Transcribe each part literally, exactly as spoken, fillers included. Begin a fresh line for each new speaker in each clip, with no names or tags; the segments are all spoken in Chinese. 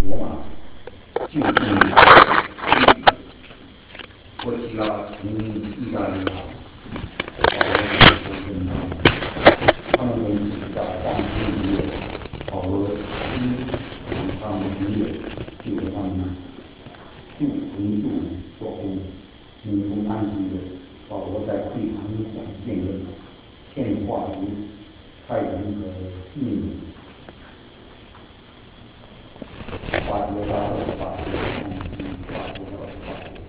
罗马，就近过去了从意大利啊，保罗出生的，他们都是在皇宫里面，保罗师从他们里面就给他们助同助做工，民工安息的，保罗在会堂讲见证，献化如太人和命令。法国大二十八节，法国二十八节，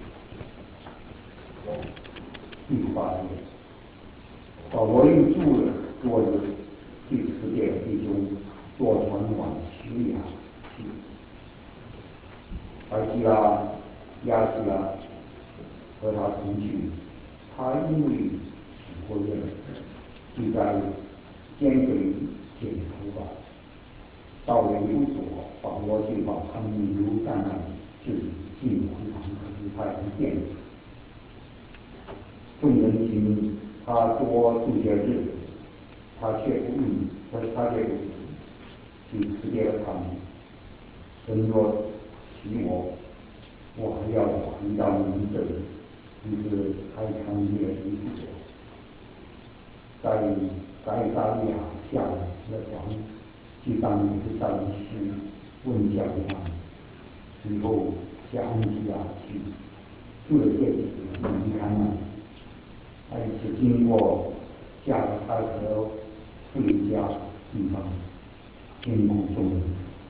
第八节，保罗又住了多日，第十节弟兄坐船往叙利亚去，而基拉、亚基拉和他同去，他因为起过夜，就在监狱里剪头发。到了有所，保罗就把他们由站上自己进会堂和太人见。众人请他多住些日子，他却不应，他却不就辞别了他们。神若许我，我还要回到你们这里，于是开长夜离去。在该撒利亚下了床。去当每个战士问教他们，随后向安提亚去，住了些日子，离开那里。他一次经过加尔泰和弗里加地方，惊恐众人。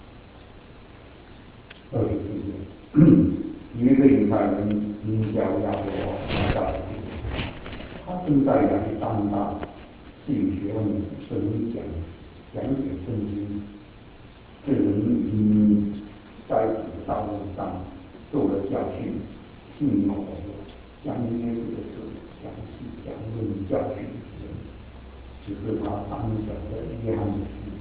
二十四节，有一个犹太人名叫亚伯拉罕，他生在亚历山大，是有学问的，是能讲。讲解圣经，这人因在主的道路上受了教训，信以火热，将耶稣的事详细讲论教训人，只是他胆小的约翰的事。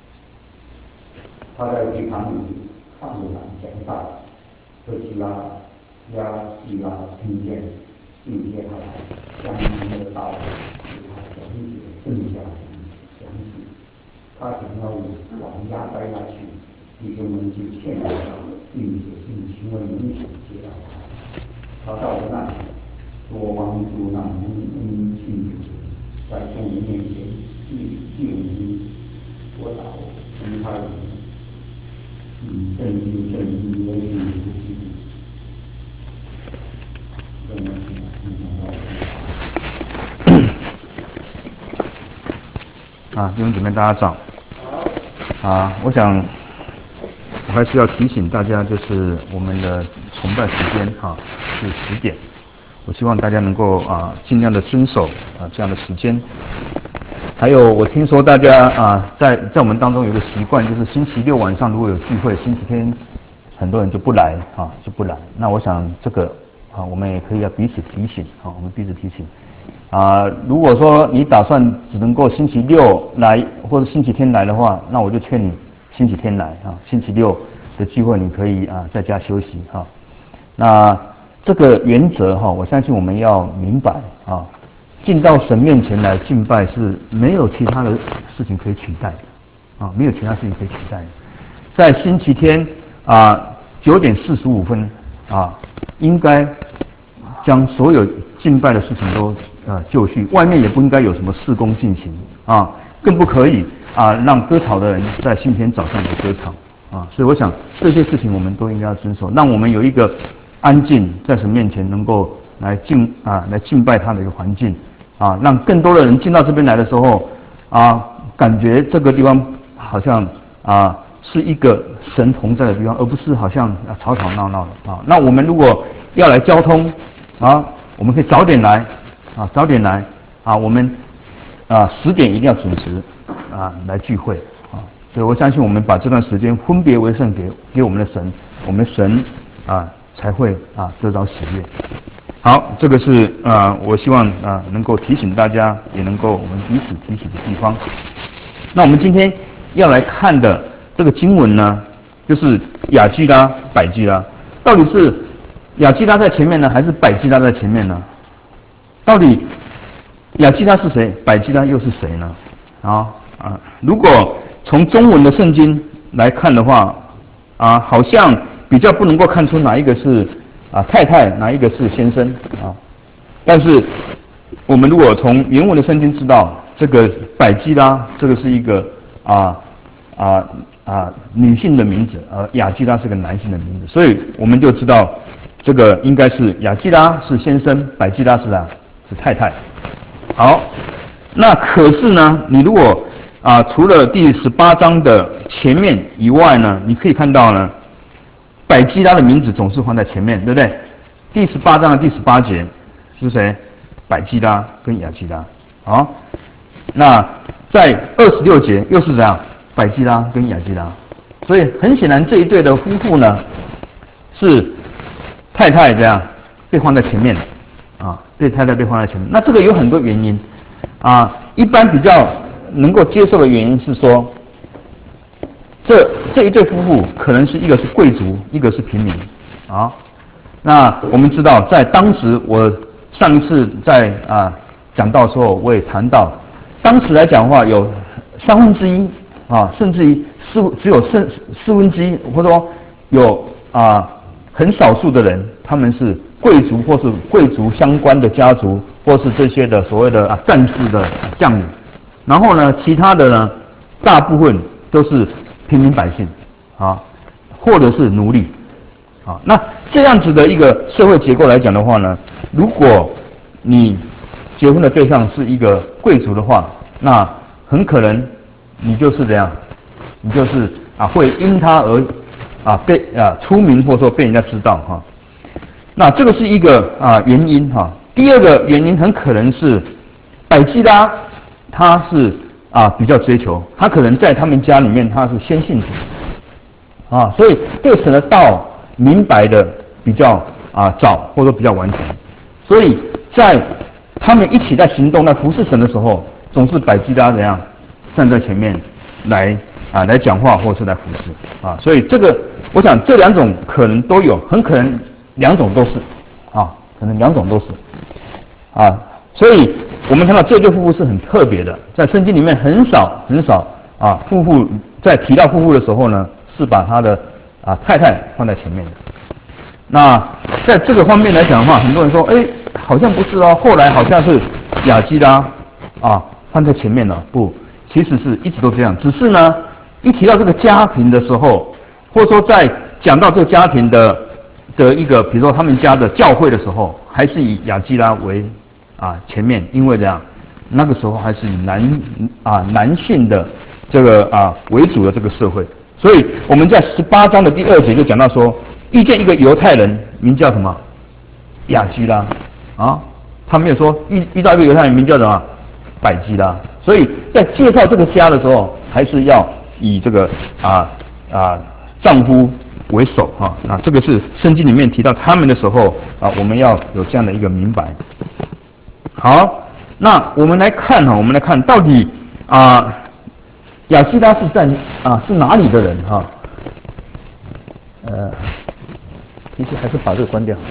他在会堂里看了讲道，特基拉、亚基拉听见，就接他来，将他的道给他讲解更加详细。他想要往亚该亚去，弟兄们就劝他，并且用行为明显接待他。他到了那里，多帮助那蒙恩信主的，在众人面前救人所祷，其他人以圣经圣经为主的基督。这么
啊，弟兄姊妹，大家早。啊，我想我还是要提醒大家，就是我们的崇拜时间哈、啊、是十点，我希望大家能够啊尽量的遵守啊这样的时间。还有，我听说大家啊在在我们当中有个习惯，就是星期六晚上如果有聚会，星期天很多人就不来啊就不来。那我想这个啊我们也可以要彼此提醒啊，我们彼此提醒。啊，如果说你打算只能够星期六来或者星期天来的话，那我就劝你星期天来啊。星期六的聚会你可以啊在家休息哈、啊。那这个原则哈、啊，我相信我们要明白啊，进到神面前来敬拜是没有其他的事情可以取代的啊，没有其他事情可以取代的。在星期天啊九点四十五分啊，应该将所有敬拜的事情都呃就绪，外面也不应该有什么事工进行啊，更不可以啊让歌吵的人在星期天早上来歌吵啊。所以我想这些事情我们都应该要遵守，让我们有一个安静在神面前能够来敬啊来敬拜他的一个环境啊，让更多的人进到这边来的时候啊，感觉这个地方好像啊是一个神同在的地方，而不是好像啊吵吵闹闹的啊。那我们如果要来交通啊，我们可以早点来啊，早点来啊，我们啊十点一定要准时啊来聚会啊。所以我相信我们把这段时间分别为圣给给我们的神，我们的神啊才会啊得到喜悦。好，这个是啊我希望啊能够提醒大家，也能够我们彼此提醒的地方。那我们今天要来看的这个经文呢，就是亚基拉、百基拉，到底是亚基拉在前面呢，还是百基拉在前面呢？到底亚基拉是谁，百基拉又是谁呢？啊啊，如果从中文的圣经来看的话， 啊，好像比较不能够看出哪一个是啊太太，哪一个是先生啊。但是我们如果从原文的圣经知道，这个百基拉这个是一个啊啊啊女性的名字，而雅基拉是个男性的名字，所以我们就知道这个应该是雅基拉是先生，百基拉是啊是太太。好，那可是呢，你如果啊除了第十八章的前面以外呢，你可以看到呢，百基拉的名字总是放在前面，对不对？第十八章的第十八节是谁？百基拉跟雅基拉。好，那在二十六节又是怎样？百基拉跟雅基拉。所以很显然这一对的夫妇呢，是太太这样被放在前面啊，被太太被放在前面。那这个有很多原因啊，一般比较能够接受的原因是说，这这一对夫妇可能是一个是贵族，一个是平民啊。那我们知道，在当时我上一次在啊讲到的时候，我也谈到，当时来讲的话，有三分之一啊，甚至于四只有四四分之一，或者说有啊很少数的人，他们是贵族或是贵族相关的家族，或是这些的所谓的啊战士的将领。然后呢，其他的呢，大部分都是平民百姓啊，或者是奴隶啊。那这样子的一个社会结构来讲的话呢，如果你结婚的对象是一个贵族的话，那很可能你就是这样，你就是啊会因他而啊被啊出名，或者说被人家知道哈。那这个是一个啊原因哈。第二个原因很可能是百基拉他是啊比较追求，他可能在他们家里面他是先信主啊，所以对神的道明白的比较啊早，或者说比较完全。所以在他们一起在行动、在服侍神的时候，总是百基拉怎样站在前面来啊来讲话，或者是来服侍啊。所以这个，我想这两种可能都有，很可能两种都是啊，可能两种都是啊。所以我们看到这对夫妇是很特别的，在圣经里面很少很少啊，夫妇在提到夫妇的时候呢，是把他的啊太太放在前面的。那在这个方面来讲的话，很多人说，哎，好像不是哦，后来好像是雅基拉啊放在前面了。不，其实是一直都这样，只是呢，一提到这个家庭的时候，或者说在讲到这个家庭的的一个，比如说他们家的教会的时候，还是以雅基拉为啊前面，因为这样，那个时候还是以男啊男性的这个啊为主的这个社会，所以我们在十八章的第二节就讲到说，遇见一个犹太人，名叫什么？雅基拉啊，他没有说遇遇到一个犹太人名叫什么？百基拉。所以在介绍这个家的时候，还是要以这个啊啊丈夫为首啊。那这个是圣经里面提到他们的时候啊，我们要有这样的一个明白。好，那我们来看哈，我们来看到底啊雅基拉是在啊是哪里的人哈？呃。其实还是把这个关掉，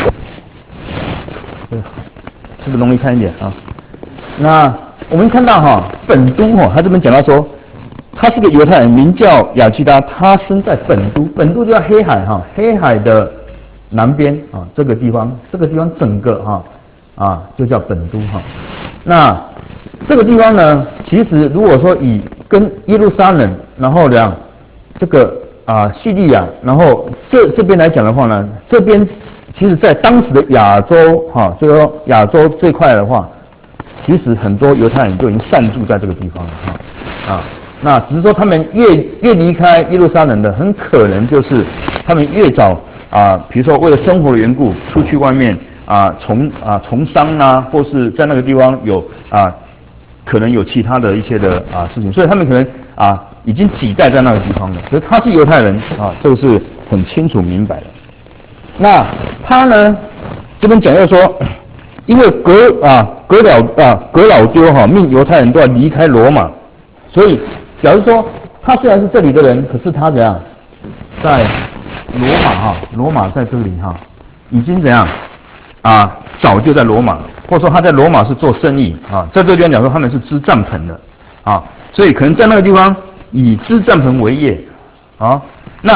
对，是不是容易看一点啊？那我们看到哈，本都哈，他这边讲到说，他是个犹太人，名叫雅基拉，他生在本都，本都就在黑海哈，黑海的南边啊，这个地方，这个地方整个哈啊就叫本都哈。那这个地方呢，其实如果说以跟耶路撒冷，然后两这个。啊，叙利亚，然后这这边来讲的话呢，这边其实在当时的亚洲哈，就说亚洲这块的话，其实很多犹太人就已经散住在这个地方了哈啊。那只是说他们越越离开耶路撒冷的，很可能就是他们越早啊，比如说为了生活的缘故，出去外面啊从啊从商啊，或是在那个地方有啊可能有其他的一些的啊事情，所以他们可能啊。已经挤带在那个地方了，所以他是犹太人啊，这个是很清楚明白的。那他呢，这边讲要说，因为格啊格老啊格老丢哈、啊、命犹太人都要离开罗马，所以表示说他虽然是这里的人，可是他怎样在罗马哈、啊，罗马在这里哈、啊，已经怎样啊早就在罗马，或者说他在罗马是做生意啊，在这边讲说他们是织帐篷的啊，所以可能在那个地方。以织帐篷为业，啊，那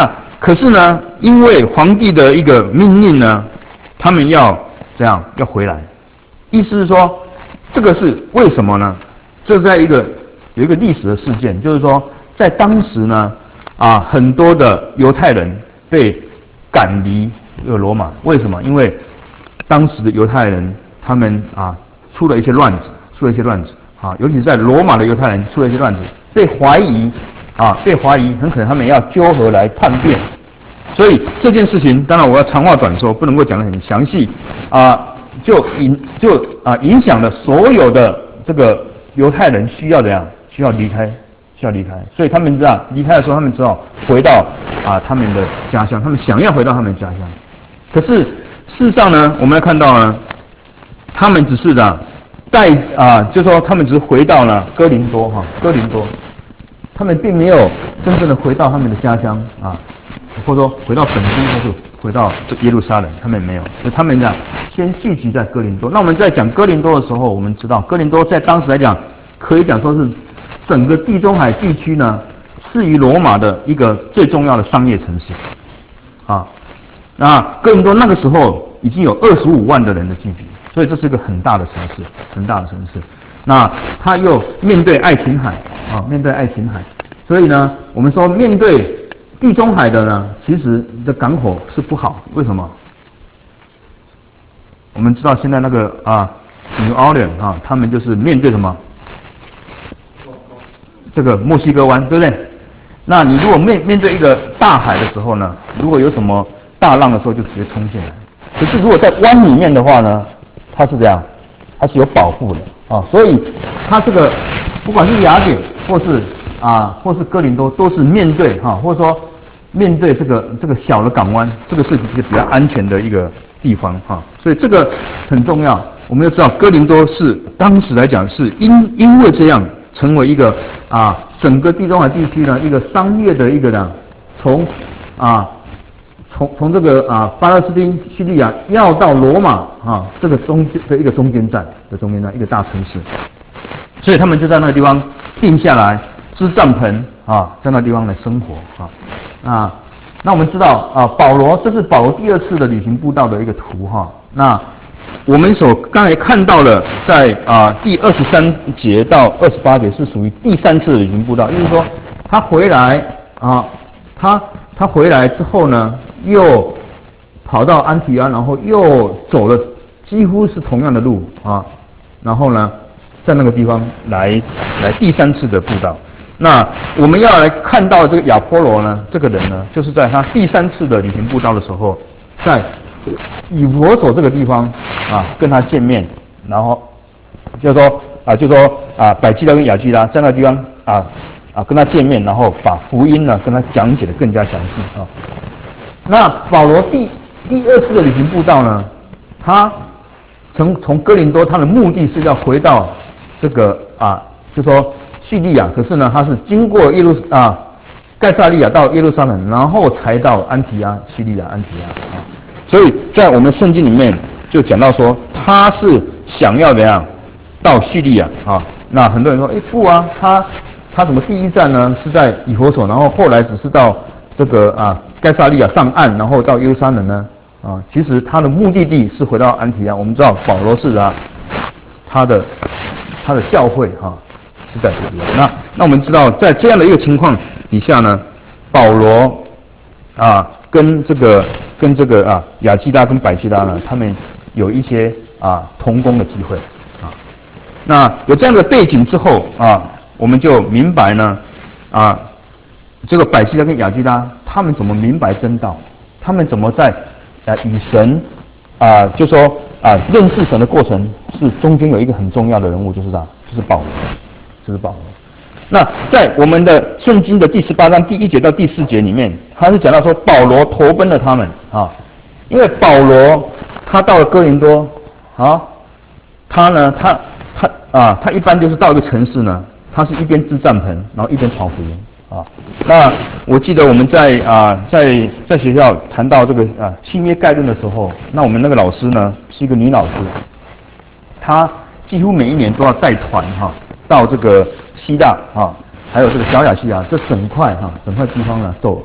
可是呢，因为皇帝的一个命令呢，他们要这样要回来，意思是说，这个是为什么呢？这是在一个有一个历史的事件，就是说，在当时呢，啊，很多的犹太人被赶离这个罗马，为什么？因为当时的犹太人他们啊出了一些乱子，出了一些乱子啊，尤其是在罗马的犹太人出了一些乱子，被怀疑啊，被怀疑很可能他们要纠合来叛变，所以这件事情，当然我要长话短说，不能够讲得很详细啊，就影就啊影响了所有的这个犹太人需要怎样，需要离开，需要离开，所以他们这样离开的时候，他们只好回到啊他们的家乡，他们想要回到他们的家乡，可是事实上呢，我们来看到呢，他们只是的带啊，就说他们只是回到了哥林多哈，哥林多，他们并没有真正的回到他们的家乡啊，或者说回到本地，或者回到耶路撒冷，他们没有，所以他们呢先聚集在哥林多。那我们在讲哥林多的时候，我们知道哥林多在当时来讲，可以讲说是整个地中海地区呢，是于罗马的一个最重要的商业城市啊。那哥林多那个时候已经有二十五万的人的聚集，所以这是一个很大的城市，很大的城市。那它又面对爱琴海啊，面对爱琴海，所以呢，我们说面对地中海的呢，其实的港口是不好，为什么？我们知道现在那个啊 ，New Orleans 啊，他们就是面对什么？这个墨西哥湾，对不对？那你如果面面对一个大海的时候呢，如果有什么大浪的时候，就直接冲进来。可是如果在湾里面的话呢，它是这样，它是有保护的啊，所以它这个不管是雅典或是啊或是哥林多，都是面对哈、啊，或者说面对这个这个小的港湾，这个是一个比较安全的一个地方哈、啊，所以这个很重要。我们要知道哥林多是当时来讲是因因为这样成为一个啊整个地中海地区呢一个商业的一个呢从啊。从从这个啊巴勒斯汀、叙利亚要到罗马啊这个中间的一个中间站的中间站，一个大城市，所以他们就在那个地方定下来支帐篷啊，在那个地方来生活啊啊。那我们知道啊，保罗这是保罗第二次的旅行步道的一个图哈、啊。那我们所刚才看到了在啊第二十三节到二十八节是属于第三次的旅行步道，也就是说他回来啊，他他回来之后呢。又跑到安提阿，然后又走了几乎是同样的路啊，然后呢，在那个地方来来第三次的布道。那我们要来看到这个亚波罗呢，这个人呢，就是在他第三次的旅行布道的时候，在以弗所这个地方啊跟他见面，然后就说啊就说啊百基拉跟亚基拉在那个地方啊啊跟他见面，然后把福音呢跟他讲解的更加详细啊。那保罗第第二次的旅行步道呢，他从从哥林多，他的目的是要回到这个啊，就说叙利亚，可是呢，他是经过耶路啊盖萨利亚到耶路撒冷，然后才到安提阿，叙利亚安提阿啊。所以在我们圣经里面就讲到说，他是想要怎样到叙利亚啊？那很多人说，哎不啊，他他怎么第一站呢是在以弗所，然后后来只是到这个啊盖萨利亚上岸，然后到耶路撒冷呢？啊，其实他的目的地是回到安提阿。我们知道保罗是啊，他的他的教会哈、啊、是在这里。那那我们知道在这样的一个情况底下呢，保罗啊跟这个跟这个啊亚基拉跟百基拉呢，他们有一些啊同工的机会啊。那有这样的背景之后啊，我们就明白呢啊。这个百基拉跟亚基拉，他们怎么明白真道？他们怎么在啊与神啊，就说啊认识神的过程，是中间有一个很重要的人物，就是啥？就是保罗，就是保罗。那在我们的圣经的第十八章第一节到第四节里面，他是讲到说保罗投奔了他们啊，因为保罗他到了哥林多啊，他呢他他啊他一般就是到一个城市呢，他是一边支帐篷，然后一边传福音。啊，那我记得我们在啊在在学校谈到这个啊新约概论的时候，那我们那个老师呢是一个女老师，她几乎每一年都要带团哈、啊、到这个希腊啊，还有这个小亚细亚这整块哈、啊、整块地方呢走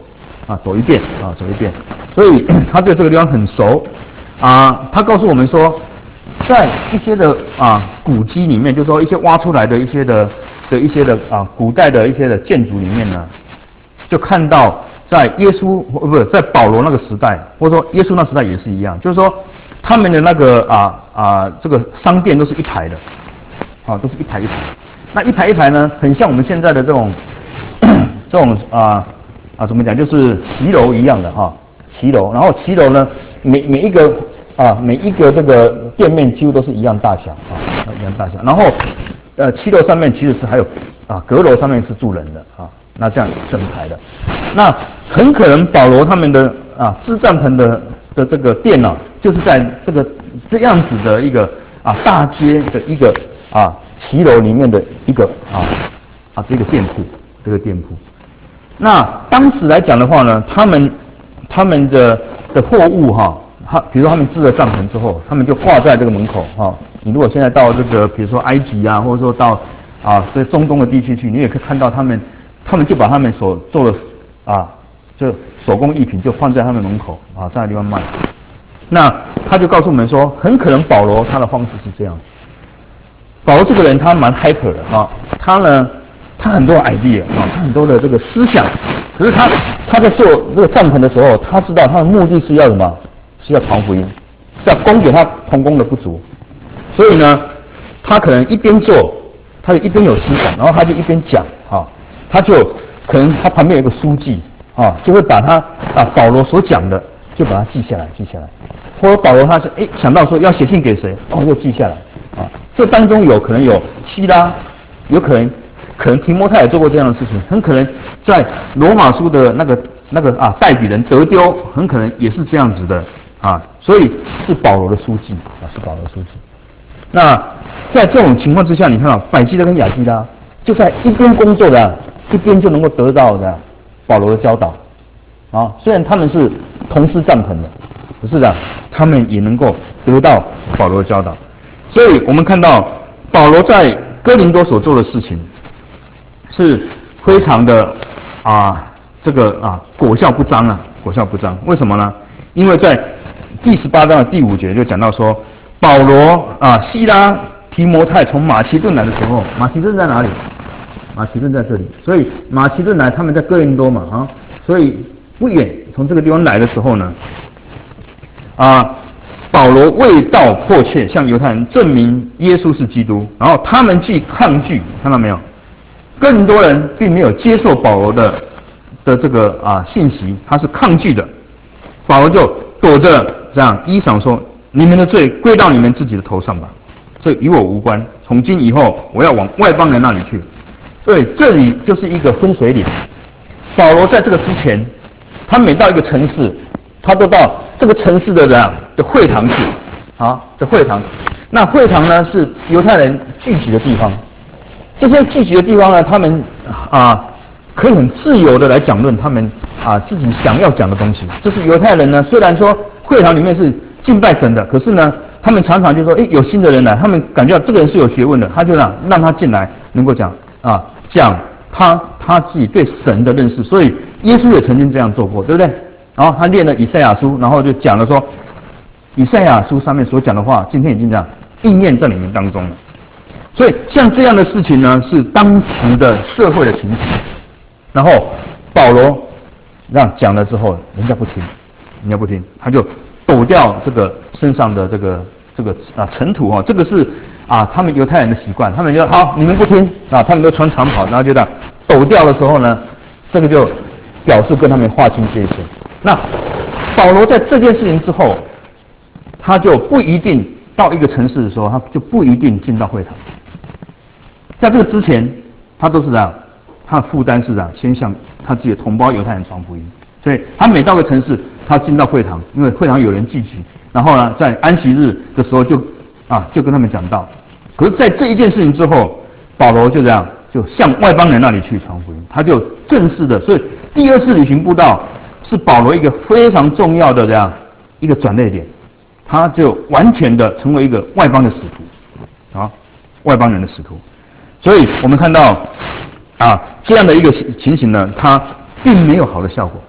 啊，走一遍啊，走一遍。所以他对这个地方很熟啊。他告诉我们说，在一些的啊古迹里面，就是说一些挖出来的一些的的一些的啊古代的一些的建筑里面呢，就看到在耶稣不是在保罗那个时代，或者说耶稣那时代也是一样，就是说他们的那个啊啊这个商店都是一排的，啊都是一排一排。那一排一排呢，很像我们现在的这种这种啊啊怎么讲，就是骑楼一样的哈，骑楼。然后骑楼呢，每每一个啊每一个这个店面几乎都是一样大小啊，一样大小。然后呃骑楼上面其实是还有啊阁楼上面是住人的啊，那这样整排的。那很可能保罗他们的啊支帐篷的的这个店呢、啊，就是在这个这样子的一个啊大街的一个啊。骑楼里面的一个啊啊这个店铺，这个店铺。那当时来讲的话呢，他们他们的的货物哈，他比如说他们支了帐篷之后，他们就挂在这个门口哈。你如果现在到这个比如说埃及啊，或者说到啊这中东的地区去，你也可以看到他们，他们就把他们所做的啊就手工艺品就放在他们门口啊，在那地方卖。那他就告诉我们说，很可能保罗他的方式是这样。保罗这个人他蛮 hyper 的啊，他呢，他很多 idea 啊，他很多的这个思想，可是他他在做这个帐篷的时候，他知道他的目的是要什么？是要传福音，是要供给他同工的不足，所以呢，他可能一边做，他就一边有思想，然后他就一边讲啊，他就可能他旁边有个书记啊，就会把他啊保罗所讲的就把它记下来，记下来，或者保罗他是哎想到说要写信给谁，哦又记下来。啊，这当中有可能有希拉，有可能可能提摩太也做过这样的事情，很可能在罗马书的那个那个啊代笔人德丢，很可能也是这样子的啊，所以是保罗的书记啊，是保罗的书记。那在这种情况之下，你看啊，百基拉跟亚基拉就在一边工作的、啊，一边就能够得到的保罗的教导啊，虽然他们是同施帐篷的，可是啊，他们也能够得到保罗的教导。所以我们看到保罗在哥林多所做的事情是非常的啊，这个啊果效不彰啊，果效不彰。为什么呢？因为在第十八章的第五节就讲到说，保罗啊、希拉、提摩太从马其顿来的时候，马其顿在哪里？马其顿在这里，所以马其顿来，他们在哥林多嘛啊，所以不远从这个地方来的时候呢，啊。保罗为道迫切向犹太人证明耶稣是基督，然后他们既抗拒，看到没有？更多人并没有接受保罗的的这个啊信息，他是抗拒的。保罗就躲着这样衣裳说：“你们的罪归到你们自己的头上吧，这与我无关。从今以后，我要往外邦人那里去。”所以这里就是一个分水岭。保罗在这个之前，他每到一个城市，他都到这个城市的人的会堂去啊，的会堂。那会堂呢是犹太人聚集的地方，这些聚集的地方呢，他们啊可以很自由的来讲论他们啊自己想要讲的东西。这是犹太人呢，虽然说会堂里面是敬拜神的，可是呢，他们常常就说，哎，有新的人来，他们感觉到这个人是有学问的，他就让让他进来，能够讲啊讲他他自己对神的认识。所以耶稣也曾经这样做过，对不对？然后他念了以赛亚书，然后就讲了说，以赛亚书上面所讲的话，今天已经这样应验在你们当中了。所以像这样的事情呢，是当时的社会的情形。然后保罗让讲了之后，人家不听，人家不听，他就抖掉这个身上的这个这个啊尘土哈、哦，这个是啊他们犹太人的习惯，他们就好，你们不听啊，他们都穿长袍，然后就这样抖掉的时候呢，这个就表示跟他们划清界限。那保罗在这件事情之后，他就不一定到一个城市的时候，他就不一定进到会堂。在这个之前，他都是这样，他的负担是这样，先向他自己的同胞犹太人传福音。所以他每到个城市，他进到会堂，因为会堂有人聚集，然后呢，在安息日的时候就啊就跟他们讲道。可是，在这一件事情之后，保罗就这样就向外邦人那里去传福音，他就正式的，所以第二次旅行布道是保罗一个非常重要的这样一个转捩点，他就完全的成为一个外邦的使徒啊，外邦人的使徒。所以我们看到啊这样的一个情形呢，它并没有好的效果。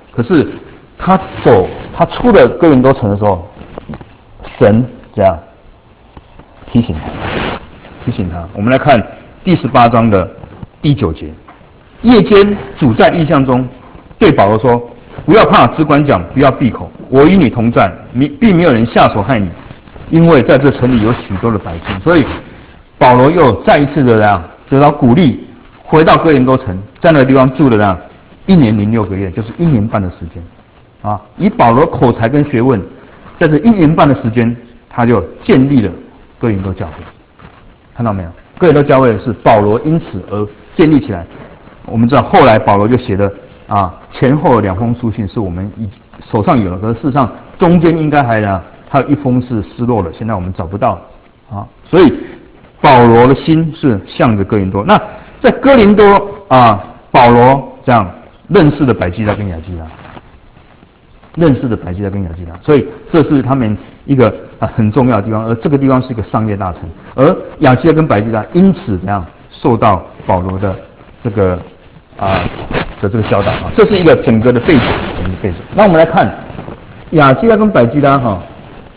可是他走，他出了哥林多城的时候，神这样提醒他，提醒他。我们来看第十八章的第九节。夜间，主在异象中对保罗说：“不要怕，只管讲，不要闭口。我与你同在，并没有人下手害你，因为在这城里有许多的百姓。”所以保罗又再一次的这样得到鼓励，回到哥林多城，在那个地方住了这样一年零六个月，就是一年半的时间。啊，以保罗口才跟学问，在这一年半的时间，他就建立了哥林多教会。看到没有？哥林多教会是保罗因此而建立起来。我们知道后来保罗就写的啊前后两封书信是我们已手上有了，可是事实上中间应该还呢还有一封是失落了，现在我们找不到啊。所以保罗的心是向着哥林多。那在哥林多啊，保罗这样认识了百基拉跟亚基拉，认识的百基拉跟亚基拉，所以这是他们一个啊很重要的地方。而这个地方是一个商业大城，而亚基拉跟百基拉因此怎样受到保罗的这个啊的这个教导啊，这是一个整个的背景，整个背景。那我们来看亚基拉跟百基拉哈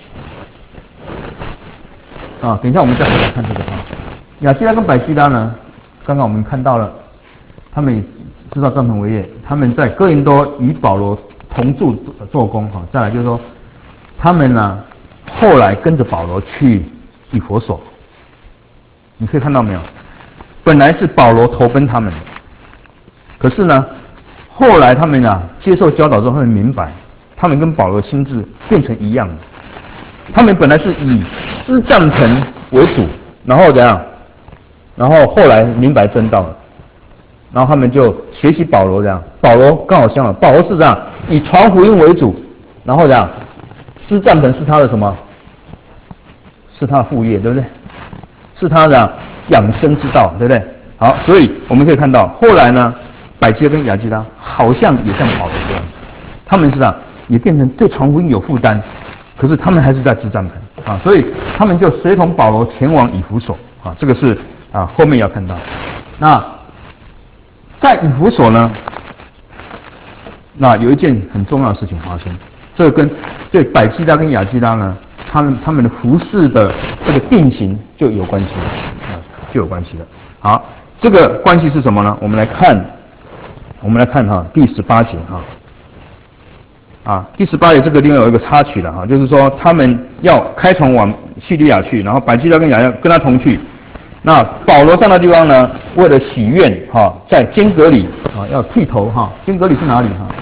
啊，等一下我们再回来看这个啊。亚基拉跟百基拉呢，刚刚我们看到了，他们也制造帐篷为业，他们在哥林多与保罗同住做工哈。再来就是说，他们呢后来跟着保罗去以弗所，你可以看到没有？本来是保罗投奔他们的，可是呢，后来他们啊接受教导之后，他们明白，他们跟保罗的心智变成一样的。他们本来是以施帐篷为主，然后怎样？然后后来明白真道了，然后他们就学习保罗这样。保罗刚好相反，保罗是这样以传福音为主，然后这样施帐篷是他的什么？是他的副业，对不对？是他的养生之道，对不对？好，所以我们可以看到，后来呢，百基拉跟亚基拉好像也像保罗这样，他们是这样也变成对传福音有负担，可是他们还是在支帐篷啊，所以他们就随同保罗前往以弗所啊，这个是啊后面要看到。那在以弗所呢，那有一件很重要的事情发生，这个跟对百基拉跟亚基拉呢，他们他们的服事的这个定型就有关系了啊，就有关系了。好，这个关系是什么呢？我们来看，我们来看哈第十八节哈。啊，第十八节这个地方有一个插曲了哈，就是说他们要开船往叙利亚去，然后百基拉跟亚基拉跟他同去。那保罗在那地方呢，为了许愿哈，在坚革里啊要剃头哈，坚革里是哪里哈？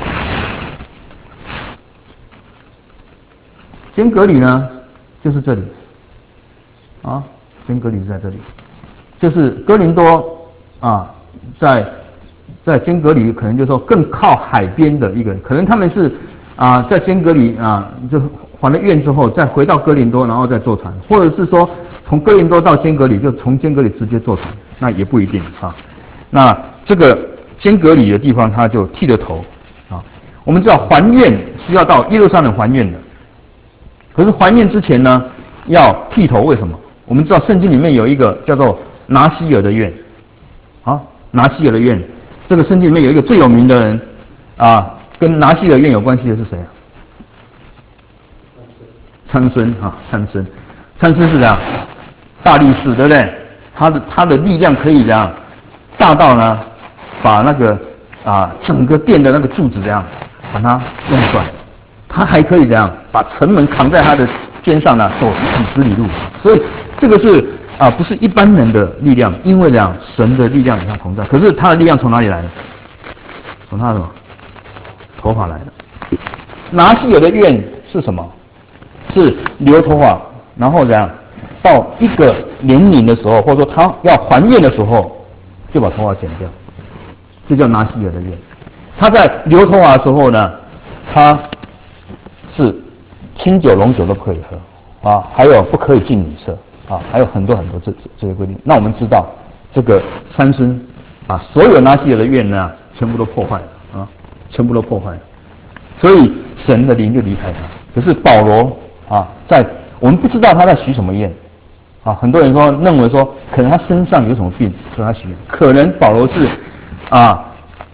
坚革里呢就是这里啊，坚革里是在这里，就是哥林多啊，在在坚革里可能就是说更靠海边的一个，可能他们是。啊，在坚革里啊，就还了愿之后，再回到哥林多，然后再坐船，或者是说从哥林多到坚革里，就从坚革里直接坐船，那也不一定啊。那这个坚革里的地方，他就剃了头啊。我们知道还愿是要到耶路撒冷还愿的，可是还愿之前呢，要剃头，为什么？我们知道圣经里面有一个叫做拿西尔的愿啊，拿西尔的愿，这个圣经里面有一个最有名的人啊。跟拿西尔愿有关系的是谁啊？参孙啊，参孙，参孙是这样，大力士，对不对？他的他的力量可以这样大到呢，把那个啊整个殿的那个柱子这样把它弄断，他还可以这样把城门扛在他的肩上呢，走几十里路。所以这个是啊不是一般人的力量，因为这样神的力量与他同在。可是他的力量从哪里来的？从他的什么？头发来的。拿西尔的愿是什么？是留头发，然后怎样到一个年龄的时候，或者说他要还愿的时候，就把头发剪掉，这叫拿西尔的愿。他在留头发的时候呢，他是清酒、龙酒都不可以喝啊，还有不可以近女色啊，还有很多很多这这些规定。那我们知道这个参孙啊，所有拿西尔的愿呢，全部都破坏了。啊，全部都破坏了，所以神的灵就离开他。可是保罗啊，在我们不知道他在许什么愿啊，很多人说认为说，可能他身上有什么病，所以他许愿。可能保罗是啊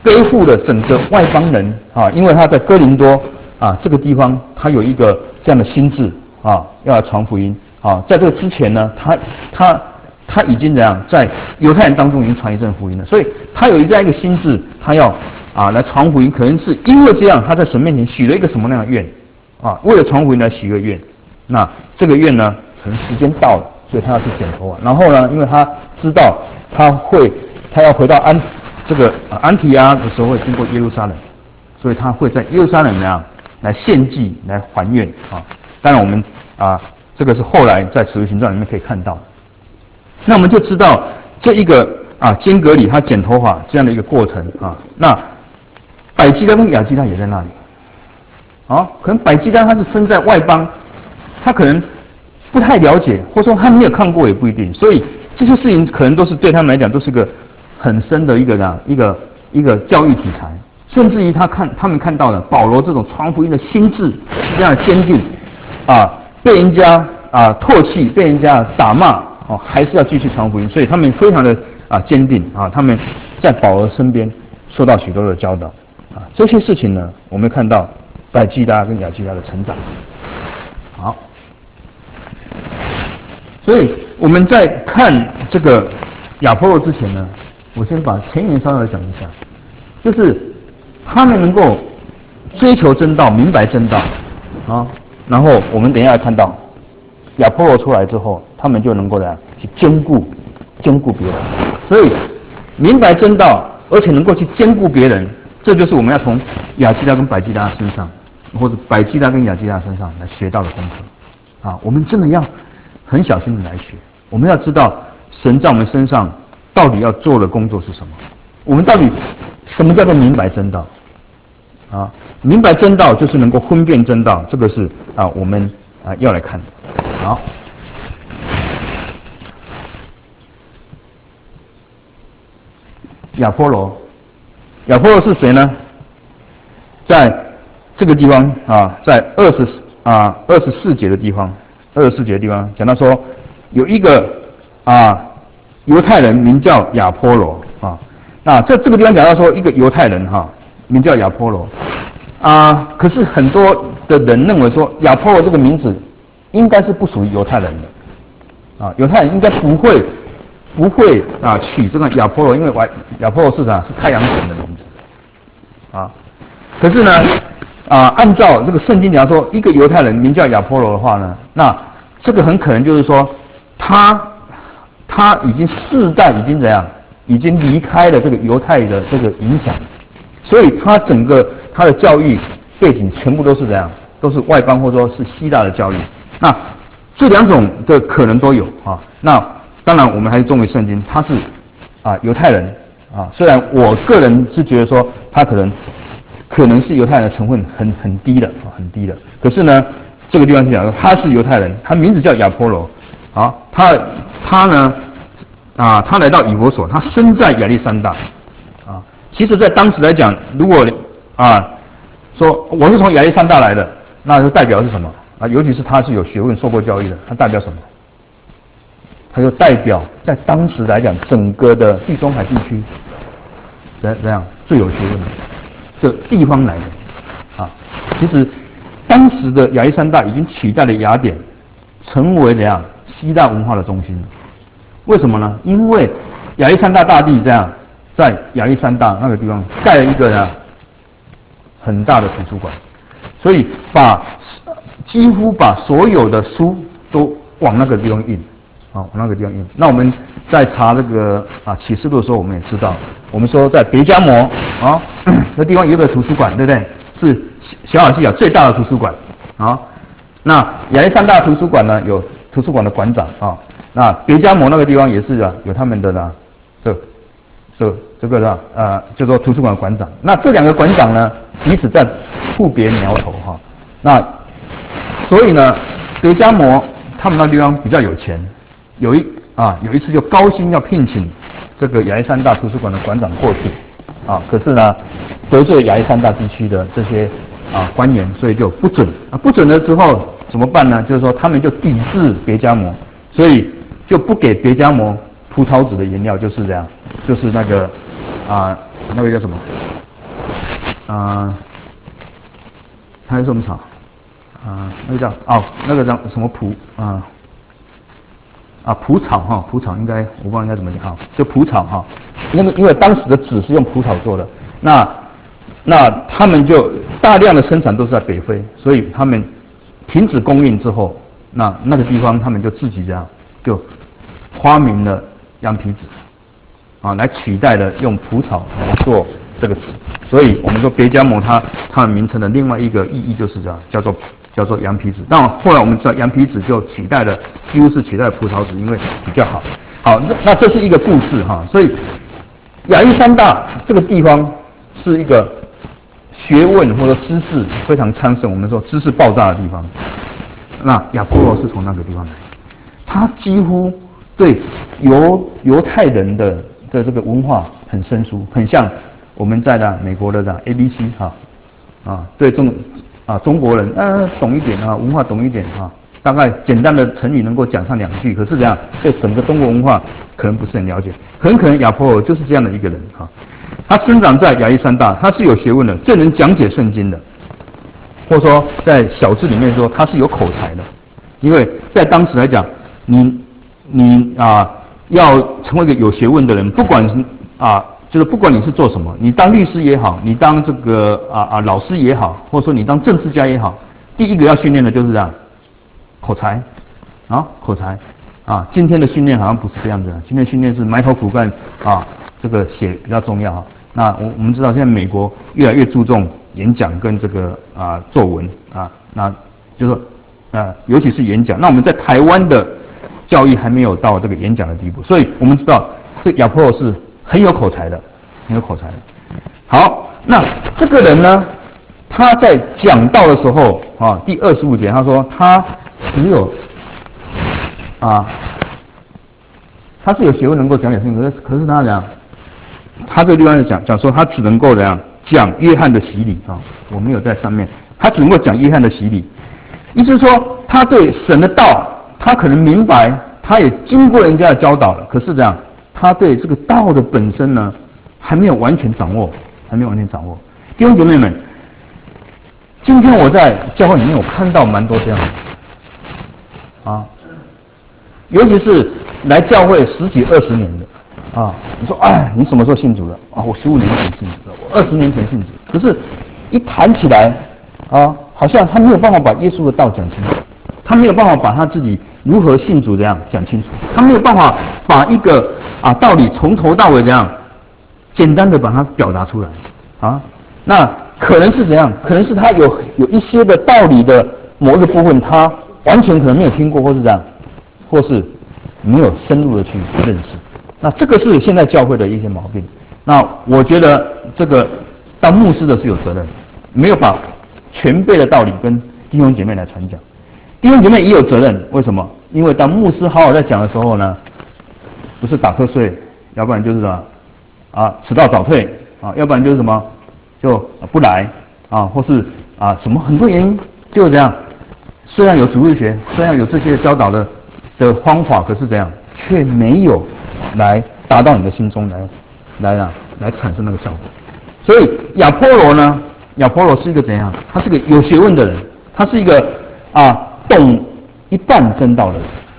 背负了整个外邦人啊，因为他在哥林多啊这个地方，他有一个这样的心志啊，要来传福音啊。在这个之前呢，他他他已经怎样在犹太人当中已经传一阵福音了，所以他有这样一个心志，他要啊来传福音，可能是因为这样，他在神面前许了一个什么样的愿啊？为了传福音来许一个愿，那这个愿呢，可能时间到了，所以他要去剪头发。然后呢，因为他知道他会他要回到安。这个安提阿的时候会经过耶路撒冷，所以他会在耶路撒冷那样来献祭来还愿啊。当然我们啊，这个是后来在使徒行传里面可以看到。那我们就知道这一个啊间隔里他剪头发这样的一个过程啊。那百基拉跟亚基拉也在那里，啊，可能百基拉他是身在外邦，他可能不太了解，或者说他没有看过也不一定，所以这些事情可能都是对他们来讲都是个很深的一个呢，一个一个教育题材，甚至于他看他们看到了保罗这种传福音的心智是这样的坚定，啊，被人家啊唾弃，被人家打骂，哦，还是要继续传福音，所以他们非常的啊坚定啊，他们在保罗身边受到许多的教导，啊，这些事情呢，我们看到百基拉跟亚基拉的成长，好，所以我们在看这个亚波罗之前呢。我先把前言稍微讲一下，就是他们能够追求真道、明白真道啊，然后我们等一下看到亚波罗出来之后，他们就能够呢去兼顾兼顾别人，所以明白真道，而且能够去兼顾别人，这就是我们要从亚基拉跟百基拉身上，或者百基拉跟亚基拉身上来学到的功课啊。我们真的要很小心的来学，我们要知道神在我们身上到底要做的工作是什么？我们到底什么叫做明白真道？啊，明白真道就是能够分辨真道，这个是啊我们啊要来看的。好，亚波罗，亚波罗是谁呢？在这个地方啊，在二十啊二十四节的地方，二十四节的地方讲到说有一个啊。犹太人名叫亚波罗啊，那这这个地方讲到说一个犹太人哈、啊，名叫亚波罗啊，可是很多的人认为说亚波罗这个名字应该是不属于犹太人的啊，犹太人应该不会不会啊取这个亚波罗，因为亚波罗是啥？是太阳神的名字啊。可是呢啊，按照这个圣经讲说，一个犹太人名叫亚波罗的话呢，那这个很可能就是说他。他已经世代已经怎样，已经离开了这个犹太的这个影响，所以他整个他的教育背景全部都是怎样，都是外邦或者说是希腊的教育。那这两种的可能都有啊。那当然我们还是忠于圣经，他是啊犹太人啊。虽然我个人是觉得说他可能可能是犹太人的成分很很低的啊，很低的。可是呢，这个地方是讲说他是犹太人，他名字叫亚波罗啊，他。他呢，啊，他来到以弗所，他生在亚历山大，啊，其实在当时来讲，如果啊说我是从亚历山大来的，那就代表是什么啊？尤其是他是有学问、受过教育的，他代表什么？他就代表在当时来讲，整个的地中海地区，怎怎样最有学问的这地方来的，啊，其实当时的亚历山大已经取代了雅典，成为怎样希腊文化的中心。为什么呢？因为亚历山大大帝这样在亚历山大那个地方盖了一个呢很大的图书馆，所以把几乎把所有的书都往那个地方印，啊，往那个地方印。那我们在查这个啊启示录的时候，我们也知道，我们说在别迦摩啊那地方有一个图书馆，对不对？是小亚细亚最大的图书馆啊。那亚历山大图书馆呢，有图书馆的馆长啊。那别迦摩那个地方也是啊，有他们的呢，这这这个呢，呃，叫做图书馆馆长。那这两个馆长呢，彼此在互别苗头哈。那所以呢，别迦摩他们那地方比较有钱，有一啊有一次就高薪要聘请这个亚历山大图书馆的馆长过去啊，可是呢得罪亚历山大地区的这些啊官员，所以就不准啊，不准了之后怎么办呢？就是说他们就抵制别迦摩，所以就不给别迦摩葡萄籽的颜料，就是这样，就是那个啊那个叫什么？啊、呃，还有什么草？啊、呃，那个叫哦，那个叫什么蒲啊？啊，蒲草哈，蒲草应该我不知道应该怎么讲哈，就蒲草哈。因为因为当时的纸是用蒲草做的，那那他们就大量的生产都是在北非，所以他们停止供应之后，那那个地方他们就自己这样就发明了羊皮纸，啊，来取代了用蒲草来做这个纸。所以我们说别加摩它它的名称的另外一个意义就是这样，叫做叫做羊皮纸。但后来我们知道羊皮纸就取代了，几乎是取代了葡萄纸，因为比较好。好，那那这是一个故事哈，所以亚历山大这个地方是一个学问或者知识非常昌盛，我们说知识爆炸的地方。那亚波罗是从那个地方来，他几乎对犹犹太人的的这个文化很生疏，很像我们在的美国的这样 A B C 哈啊，对中啊中国人呃懂一点啊，文化懂一点啊，大概简单的成语能够讲上两句，可是这样对整个中国文化可能不是很了解，很可能亚波罗就是这样的一个人哈。他生长在亚历山大，他是有学问的，最能讲解圣经的，或者说在小字里面说他是有口才的，因为在当时来讲，你你啊要成为一个有学问的人，不管是啊就是不管你是做什么，你当律师也好，你当这个啊啊老师也好，或者说你当政治家也好，第一个要训练的就是这样口才啊口才啊。今天的训练好像不是这样子的，今天训练是埋头苦干啊，这个写比较重要啊。那我我们知道现在美国越来越注重演讲跟这个啊作文啊，那就是说啊尤其是演讲。那我们在台湾的教育还没有到这个演讲的地步，所以我们知道这亚波罗是很有口才的，很有口才的。好，那这个人呢，他在讲道的时候啊，第二十五节他说他只有啊，他是有学问能够讲解圣经，可是可是他讲。他这个地方是讲讲说，他只能够怎样讲约翰的洗礼啊？我没有在上面，他只能够讲约翰的洗礼，意思是说，他对神的道，他可能明白，他也经过人家的教导了，可是这样，他对这个道的本身呢，还没有完全掌握，还没有完全掌握。弟兄姐妹们，今天我在教会里面，我看到蛮多这样的啊，尤其是来教会十几二十年的。啊，你说，哎，你什么时候信主的？啊，我十五年前信主的，我二十年前信主。可是，一谈起来，啊，好像他没有办法把耶稣的道讲清楚，他没有办法把他自己如何信主这样讲清楚，他没有办法把一个啊道理从头到尾这样简单的把它表达出来。啊，那可能是怎样？可能是他有有一些的道理的某一个部分，他完全可能没有听过，或是这样，或是没有深入的去认识。那这个是现在教会的一些毛病。那我觉得这个当牧师的是有责任，没有把全备的道理跟弟兄姐妹来传讲。弟兄姐妹也有责任，为什么？因为当牧师好好在讲的时候呢，不是打瞌睡，要不然就是什么啊迟到早退啊，要不然就是什么就不来啊，或是啊什么很多原因就这样。虽然有主日学，虽然有这些教导的的方法，可是这样却没有来达到你的心中来，来啊，来产生那个效果。所以亚波罗呢，亚波罗是一个怎样？他是个有学问的人，他是一个啊懂一半真道的人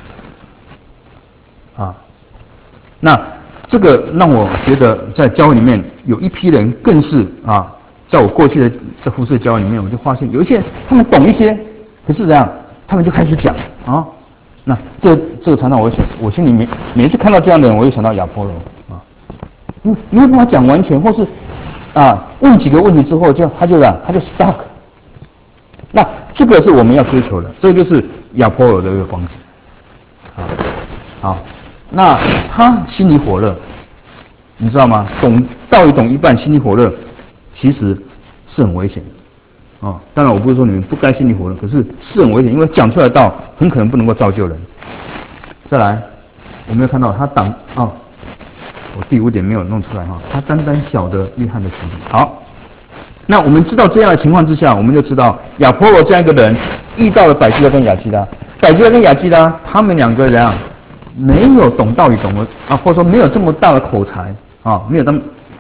啊。那这个让我觉得在教会里面有一批人更是啊，在我过去的在服侍教会里面，我就发现有一些他们懂一些，可是这样他们就开始讲啊。那这这个常常我想，我心里面每一次看到这样的人，我就想到亚波罗啊，你没有办法讲完全，或是啊问几个问题之后，就他就这样他就 stuck。那这个是我们要追求的，这个就是亚波罗的一个光景啊。好，那他心里火热，你知道吗？懂道理懂一半，心里火热，其实是很危险的。哦，当然我不是说你们不该心里火热，可是是很危险，因为讲出来的道很可能不能够造就人。再来，我们要看到他挡哦，我第五点没有弄出来哈，他单单晓得约翰的洗礼。好，那我们知道这样的情况之下，我们就知道亚波罗这样一个人遇到了百基拉跟亚基拉，百基拉跟亚基拉他们两个人啊，没有懂道理懂得啊，或者说没有这么大的口才啊，没有他们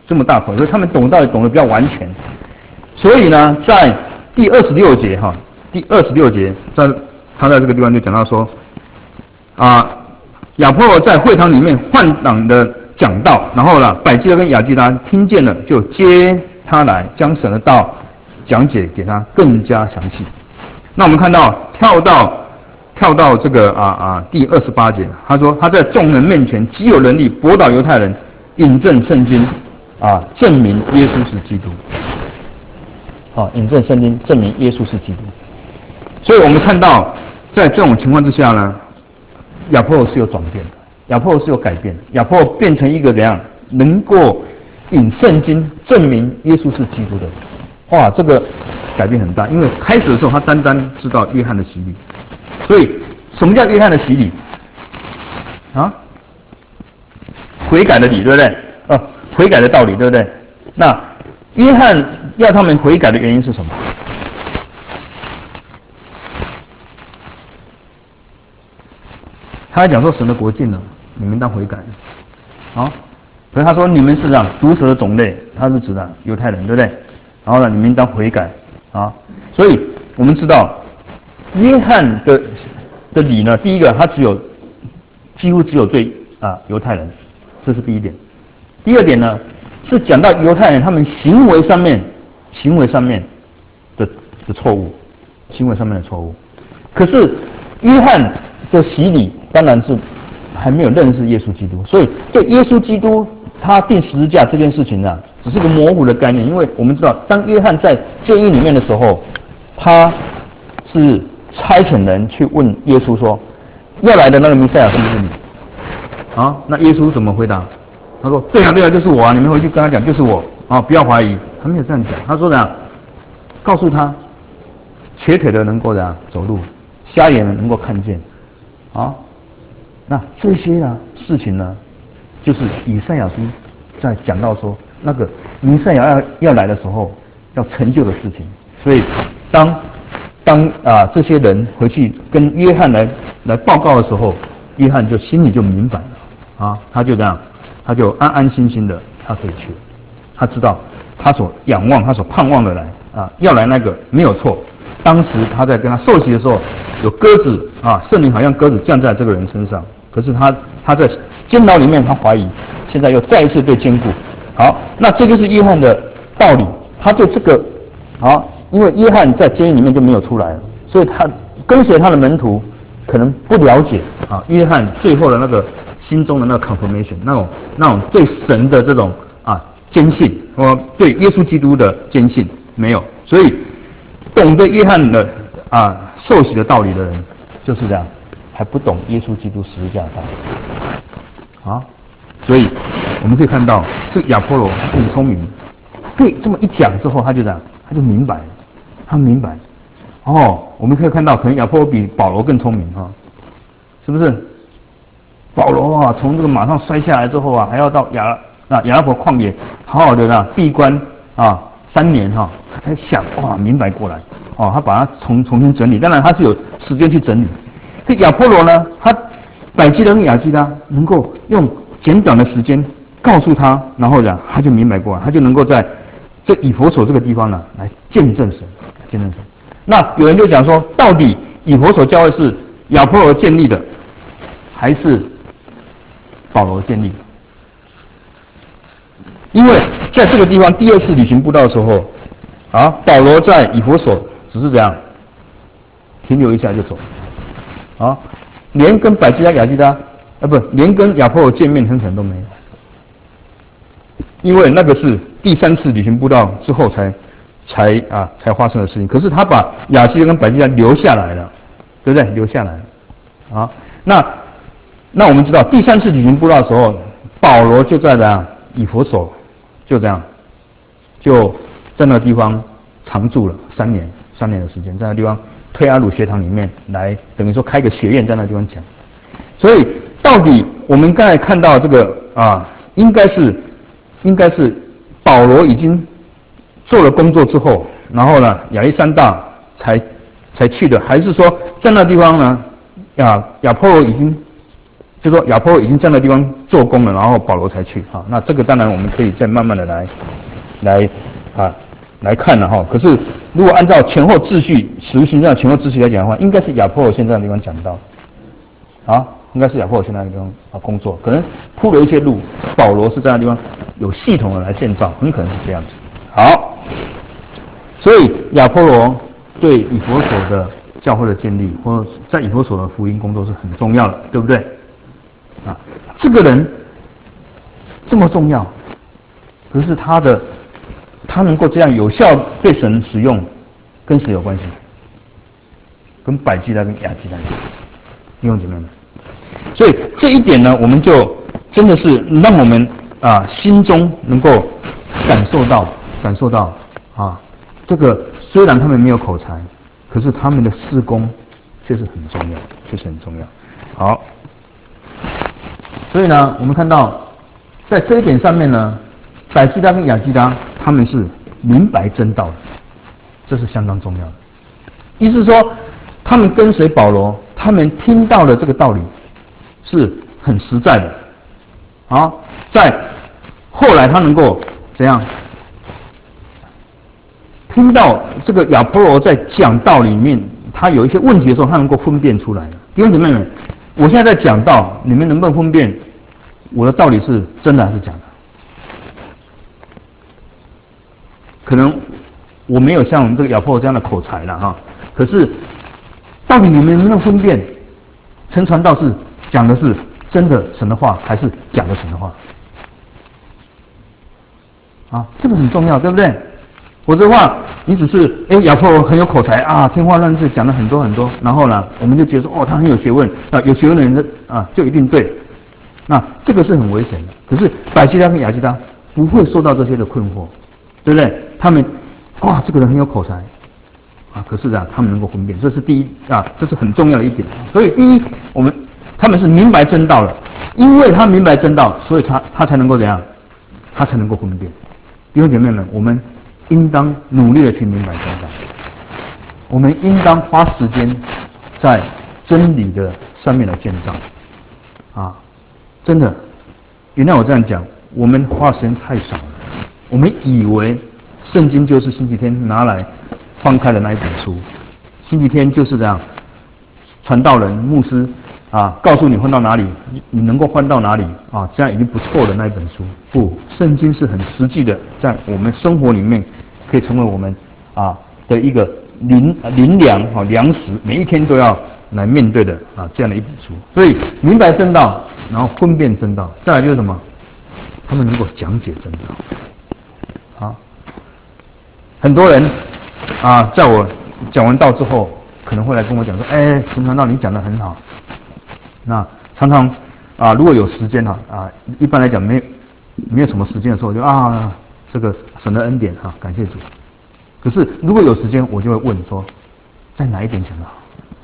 这么大口，所以他们懂道理懂得比较完全。所以呢，在第二十六节哈，第二十六节，在他在这个地方就讲到说，啊，亚波罗在会堂里面换挡的讲道，然后呢，百基拉跟亚基拉听见了，就接他来，将神的道讲解给他更加详细。那我们看到跳到跳到这个啊啊第二十八节，他说他在众人面前极有能力，驳倒犹太人，引证圣经，啊，证明耶稣是基督。啊，引证圣经，证明耶稣是基督。所以我们看到，在这种情况之下呢，亚波罗是有转变的，亚波罗是有改变的，亚波罗变成一个怎样能够引圣经证明耶稣是基督的人。哇，这个改变很大，因为开始的时候他单单知道约翰的洗礼，所以什么叫约翰的洗礼？啊，悔改的理，对不对？呃，悔改的道理，对不对？那约翰要他们悔改的原因是什么？他还讲说神的国近了，你们当悔改。啊，所以他说你们是这样毒蛇的种类，他是指的犹太人，对不对？然后呢，你们当悔改啊。所以我们知道约翰的的理呢，第一个他只有几乎只有对啊犹太人，这是第一点。第二点呢，是讲到犹太人他们行为上面行为上面的的错误，行为上面的错误。可是约翰的洗礼当然是还没有认识耶稣基督，所以对耶稣基督他钉十字架这件事情呢、啊，只是个模糊的概念。因为我们知道，当约翰在监狱里面的时候，他是差遣人去问耶稣说，要来的那个弥赛亚是不是你？啊，那耶稣怎么回答？他说：对啊，对啊，就是我啊！你们回去跟他讲，就是我啊，不要怀疑。他没有这样讲，他说怎样？告诉他，瘸腿的能够怎样走路，瞎眼的能够看见，啊，那这些呢事情呢，就是以赛亚书在讲到说，那个弥赛亚要要来的时候要成就的事情。所以当当啊这些人回去跟约翰来来报告的时候，约翰就心里就明白了啊，他就这样。他就安安心心的，他可以去了。他知道他所仰望、他所盼望的来啊，要来那个没有错。当时他在跟他受洗的时候，有鸽子啊，圣灵好像鸽子降在这个人身上。可是他他在监牢里面，他怀疑，现在又再一次被监固。好，那这就是约翰的道理。他对这个啊，因为约翰在监狱里面就没有出来了，所以他跟随他的门徒可能不了解啊，约翰最后的那个。心中的那个 confirmation， 那种那种对神的这种啊坚信，或对耶稣基督的坚信没有，所以懂得约翰的啊受洗的道理的人就是这样，还不懂耶稣基督十字架的道理啊。所以我们可以看到，这个亚波罗他很聪明，被这么一讲之后，他就这样，他就明白了，他明白哦。我们可以看到，可能亚波罗比保罗更聪明哈、啊，是不是？保罗啊，从这个马上摔下来之后啊，还要到亚啊亚拉伯旷野好好的啦闭关啊三年哈、啊，他才想哇明白过来哦，他把它重重新整理。当然他是有时间去整理。这亚波罗呢，他百基拉跟亚基拉能够用简短的时间告诉他，然后呢他就明白过来，他就能够在这以弗所这个地方呢来见证神，见证神。那有人就讲说，到底以弗所教会是亚波罗建立的，还是保罗建立？因为在这个地方第二次旅行布道的时候，啊，保罗在以弗所只是这样停留一下就走，啊，连跟百基拉、亚基拉，啊不，连跟亚波罗见面很可能都没有，因为那个是第三次旅行布道之后才才啊才发生的事情。可是他把亚基拉跟百基拉留下来了，对不对？留下来了，啊，那。那我们知道，第三次旅行布道的时候，保罗就在这样以弗所，就这样，就在那个地方常住了三年，三年的时间，在那个地方推阿鲁学堂里面来，等于说开个学院在那个地方讲。所以，到底我们刚才看到这个啊，应该是应该是保罗已经做了工作之后，然后呢，亚历山大才才去的，还是说在那地方呢，亚亚波罗已经就说亚波罗已经在那地方做工了，然后保罗才去哈。那这个当然我们可以再慢慢的来来啊来看了哈。可是如果按照前后秩序，使徒行传前后秩序来讲的话，应该是亚波罗先在那地方讲到，啊，应该是亚波罗先在那地方啊工作，可能铺了一些路，保罗是在那地方有系统的来建造，很可能是这样子。好，所以亚波罗对以弗所的教会的建立，或者在以弗所的福音工作是很重要的，对不对？啊，这个人这么重要，可是他的他能够这样有效被神使用，跟谁有关系？跟百基拉跟亚基拉，弟兄姐妹们。所以这一点呢，我们就真的是让我们啊心中能够感受到感受到啊，这个虽然他们没有口才，可是他们的事工却是很重要，确实很重要。好，所以呢，我们看到在这一点上面呢，百基拉跟亚基拉他们是明白真道的，这是相当重要的。意思是说，他们跟随保罗，他们听到的这个道理是很实在的。啊，在后来他能够怎样听到这个亚波罗在讲道里面，他有一些问题的时候，他能够分辨出来。弟兄姊妹们，我现在在讲道，你们能不能分辨我的道理是真的还是假的？可能我没有像这个亚波罗这样的口才了哈，可是到底你们能不能分辨陈传道是讲的是真的神的话，还是假的神的话？啊，这个很重要，对不对？否则的话，你只是哎亚波罗很有口才啊，天花乱坠讲了很多很多，然后呢，我们就觉得说哦，他很有学问啊，有学问的人的啊就一定对，那这个是很危险的。可是百基拉跟亚基拉不会受到这些的困惑，对不对？他们哇，这个人很有口才啊，可是啊，他们能够分辨，这是第一啊，这是很重要的一点。所以第一，我们他们是明白真道了，因为他明白真道，所以他他才能够怎样，他才能够分辨。弟兄姐妹们，我们应当努力的去明白真道，我们应当花时间在真理的上面来建造啊！真的，原谅我这样讲，我们花时间太少了。我们以为圣经就是星期天拿来翻开的那一本书，星期天就是这样，传道人、牧师啊，告诉你换到哪里，你能够换到哪里啊，这样已经不错的那一本书。不，圣经是很实际的，在我们生活里面可以成为我们啊的一个灵灵粮啊粮食，每一天都要来面对的啊这样的一本书。所以明白真道，然后分辨真道，再来就是什么？他们能够讲解真道。啊，很多人啊，在我讲完道之后，可能会来跟我讲说：“哎，陈传道，你讲得很好。”那常常啊，如果有时间哈啊，一般来讲没没有什么时间的时候，就啊，这个神的恩典哈、啊，感谢主。可是如果有时间，我就会问说，在哪一点讲得好？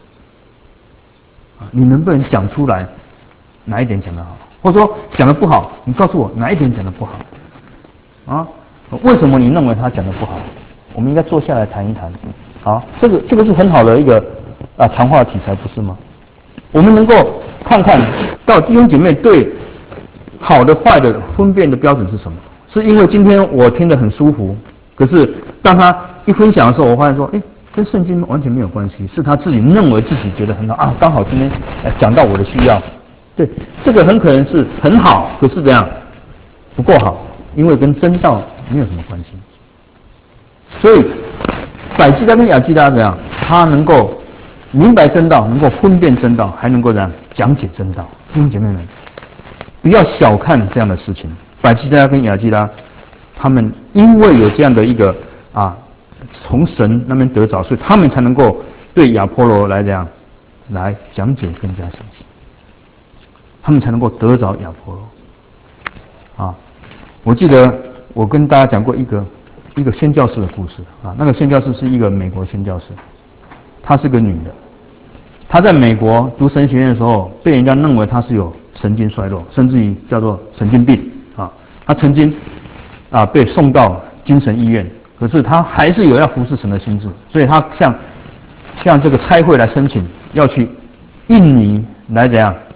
啊，你能不能讲出来哪一点讲得好？或者说讲得不好，你告诉我哪一点讲得不好？啊？为什么你认为他讲的不好？我们应该坐下来谈一谈。好，这个这个是很好的一个啊谈话题材，不是吗？我们能够看看到弟兄姐妹对好的坏的分辨的标准是什么？是因为今天我听得很舒服，可是当他一分享的时候，我发现说，哎，跟圣经完全没有关系，是他自己认为自己觉得很好啊，刚好今天讲到我的需要。对，这个很可能是很好，可是怎样不够好，因为跟真道没有什么关系。所以百基拉跟亚基拉怎样？他能够明白真道，能够分辨真道，还能够怎样讲解真道。弟兄姐妹们，不要小看这样的事情。百基拉跟亚基拉，他们因为有这样的一个啊，从神那边得着，所以他们才能够对亚波罗来讲，来讲解更加详细。他们才能够得着亚波罗。啊，我记得我跟大家讲过一个一个宣教士的故事啊，那个宣教士是一个美国宣教士，她是个女的，她在美国读神学院的时候，被人家认为她是有神经衰弱，甚至于叫做神经病啊。她曾经啊被送到精神医院，可是她还是有要服侍神的心志，所以她向向这个差会来申请，要去印尼来怎样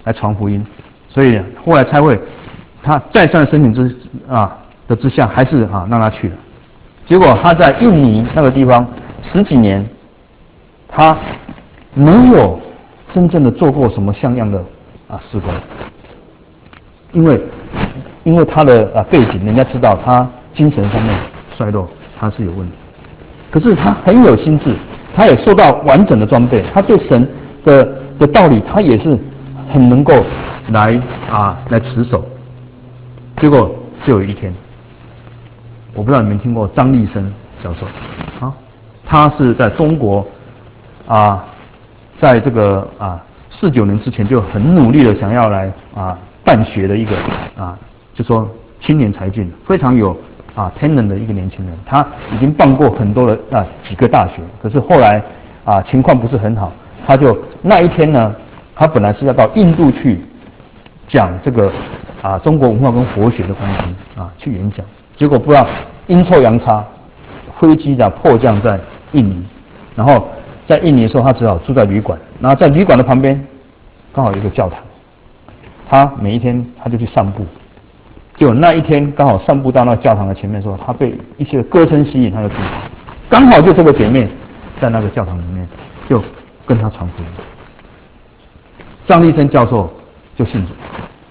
来传福音。所以后来差会他再三的申请之啊的之下，还是啊让他去了。结果他在印尼那个地方十几年，他没有真正的做过什么像样的啊事工，因为因为他的啊背景，人家知道他精神方面衰弱，他是有问题。可是他很有心智，他也受到完整的装备，他对神的的道理，他也是很能够来啊来持守。结果就有一天，我不知道你们听过张立生教授啊，他是在中国啊，在这个啊四九年之前就很努力的想要来啊办学的一个啊，就说青年才俊，非常有啊天能的一个年轻人。他已经办过很多的啊几个大学，可是后来啊情况不是很好，他就那一天呢，他本来是要到印度去讲这个啊中国文化跟佛学的关系啊去演讲，结果不知道阴错阳差，飞机的迫降在印尼，然后在印尼的时候，他只好住在旅馆，然后在旅馆的旁边刚好有一个教堂，他每一天他就去散步，结果那一天刚好散步到那教堂的前面的时候，他被一些歌声吸引，他就进去，刚好就这个姐妹在那个教堂里面就跟他传福音，张立生教授就信主。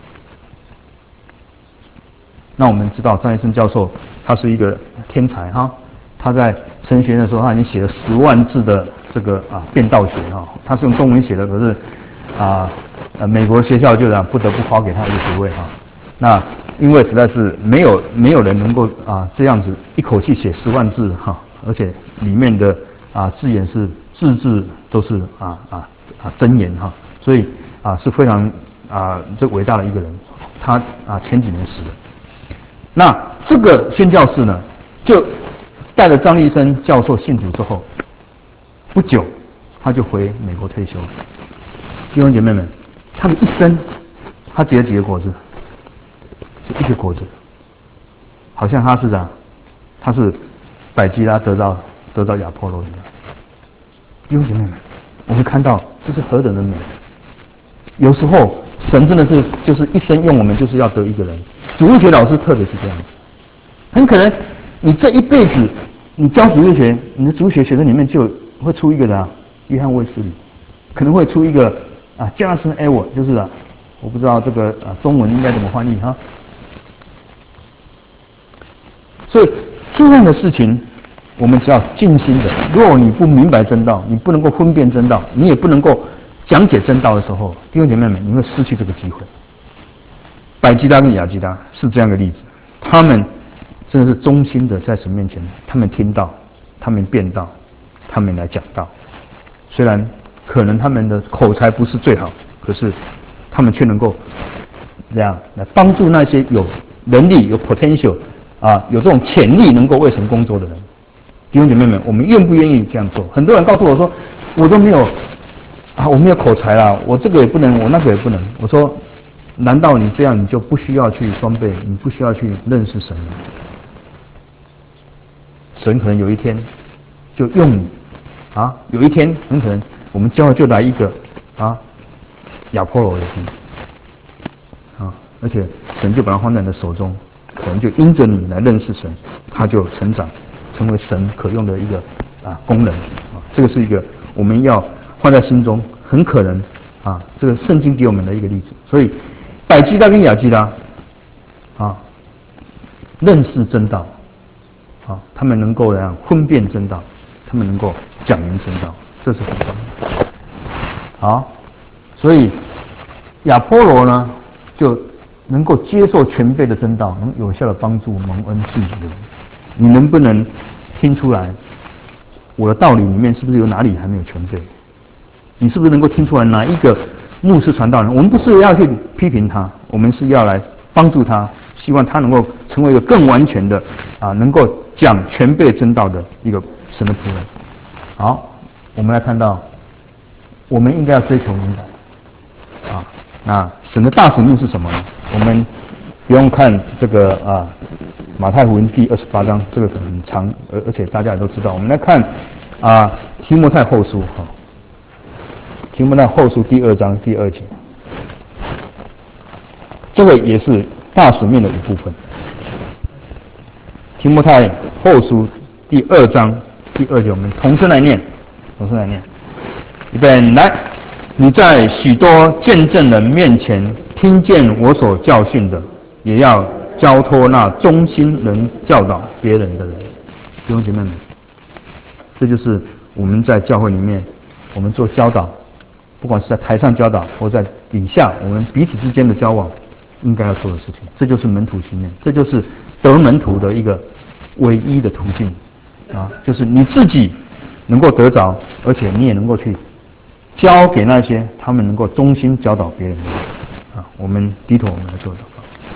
那我们知道张立生教授他是一个天才哈，他在神学院的时候他已经写了十万字的这个啊辩道学哈，他是用中文写的，可是啊呃美国学校就这样不得不发给他一个学位哈。那因为实在是没有没有人能够啊这样子一口气写十万字哈，而且里面的啊字眼是字字都是啊啊啊真言哈，所以啊是非常啊这伟大的一个人，他啊前几年死了。那这个宣教士呢，就带着张立生教授信主之后，不久他就回美国退休。弟兄姐妹们，他的一生，他结了几个果子？就一个果子，好像他是啥？他是百基拉得到得到亚波罗一样。弟兄姐妹们，我们看到这是何等的美！有时候神真的是就是一生用我们，就是要得一个人。主日学老师特别是这样子，很可能你这一辈子你教主日学，你的主日学学生里面就会出一个人啊，约翰卫斯理，可能会出一个啊加森艾沃，就是啊，我不知道这个啊中文应该怎么翻译哈。所以这样的事情，我们只要尽心的。如果你不明白真道，你不能够分辨真道，你也不能够讲解真道的时候，弟兄姐妹们，你会失去这个机会。百基拉跟亚基拉是这样的例子，他们真的是忠心的在神面前，他们听到，他们辩道，他们来讲道。虽然可能他们的口才不是最好，可是他们却能够这样来帮助那些有能力、有 potential 啊，有这种潜力能够为神工作的人。弟兄姐妹们，我们愿不愿意这样做？很多人告诉我说，我都没有啊，我没有口才啦，我这个也不能，我那个也不能。我说，难道你这样你就不需要去装备，你不需要去认识神吗？神可能有一天就用你啊，有一天很可能我们教会就来一个啊亚波罗的地啊，而且神就把它放在你的手中，可能就因着你来认识神，他就成长，成为神可用的一个啊功能啊，这个是一个我们要放在心中，很可能啊，这个圣经给我们的一个例子，所以。百基拉跟亚基拉，啊，认识真道，啊，他们能够让分辨真道，他们能够讲明真道，这是很重要的。好，所以亚波罗呢，就能够接受全备的真道，能有效的帮助蒙恩信主的人。你能不能听出来，我的道理里面是不是有哪里还没有全备？你是不是能够听出来哪一个？牧师传道人，我们不是要去批评他，我们是要来帮助他，希望他能够成为一个更完全的啊，能够讲全备真道的一个神的仆人。好，我们来看到，我们应该要追求明白啊。那神的大使命是什么呢？我们不用看这个啊，马太福音第二十八章，这个很长，而而且大家也都知道。我们来看啊，提摩太后书哈。提摩太后书第二章第二节， 这个也是大使命的一部分。提摩太后书第二章第二节，我们同声来念，同声来念。预备，来！你在许多见证人面前听见我所教训的，也要交托那忠心能教导别人的人。弟兄姐妹们，这就是我们在教会里面，我们做教导，不管是在台上教导，或在底下我们彼此之间的交往，应该要做的事情。这就是门徒训练，这就是得门徒的一个唯一的途径啊，就是你自己能够得着，而且你也能够去教给那些他们能够忠心教导别人的人啊。我们低头，我们来做祷告。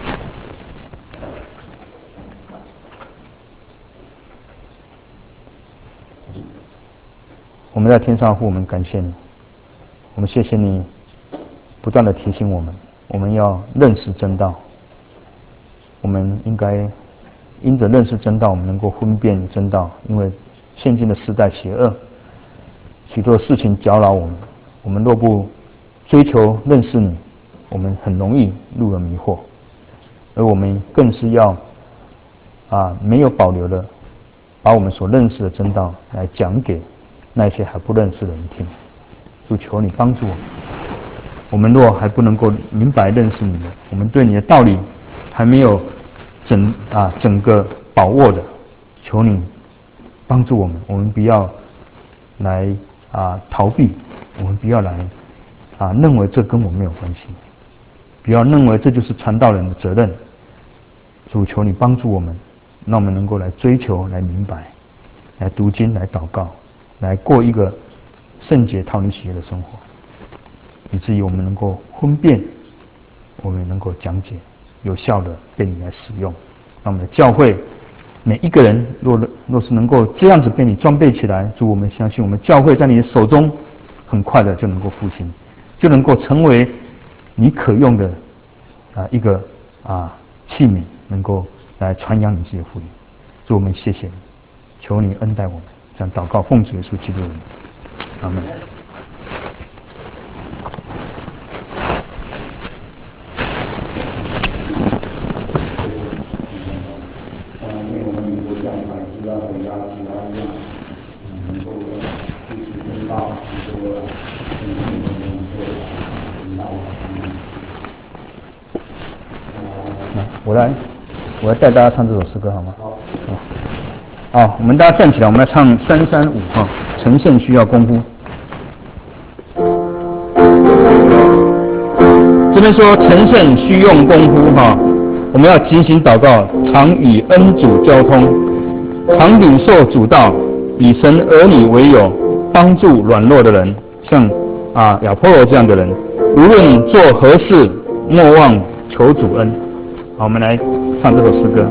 我们在天上父，我们感谢你，我们谢谢你不断的提醒我们，我们要认识真道，我们应该因着认识真道，我们能够分辨真道，因为现今的时代邪恶，许多事情搅扰我们，我们若不追求认识你，我们很容易入了迷惑，而我们更是要啊没有保留的把我们所认识的真道来讲给那些还不认识的人听。主，求你帮助我们，我们若还不能够明白认识你的，我们对你的道理还没有整啊整个把握的，求你帮助我们，我们不要来啊逃避，我们不要来啊认为这跟我没有关系，不要认为这就是传道人的责任。主，求你帮助我们，让我们能够来追求、来明白、来读经、来祷告，来过一个圣洁、讨你喜悦的生活，以至于我们能够分辨，我们能够讲解，有效的被你来使用。让我们的教会每一个人若若是能够这样子被你装备起来，主，我们相信我们教会在你的手中很快的就能够复兴，就能够成为你可用的啊一个啊器皿，能够来传扬你自己的福音。主，我们谢谢你，求你恩待我们，这样祷告奉主耶稣基督的名，阿门。我来，我来带大家唱这首诗歌，好吗？好。好，我们大家站起来，我们来唱三三五哈。成圣需要功夫。这边说成圣需用功夫哈，我们要警醒祷告，常与恩主交通，常领受主道，以神儿女为友，帮助软弱的人，像啊亚波罗这样的人，无论做何事，莫忘求主恩。好，我们来唱这首诗歌。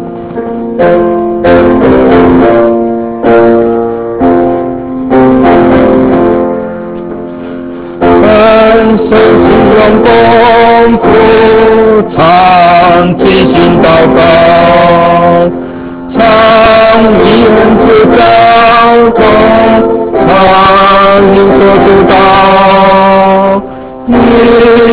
成圣需用功夫，常精心祷告，常与恩主交通，常领受主道，以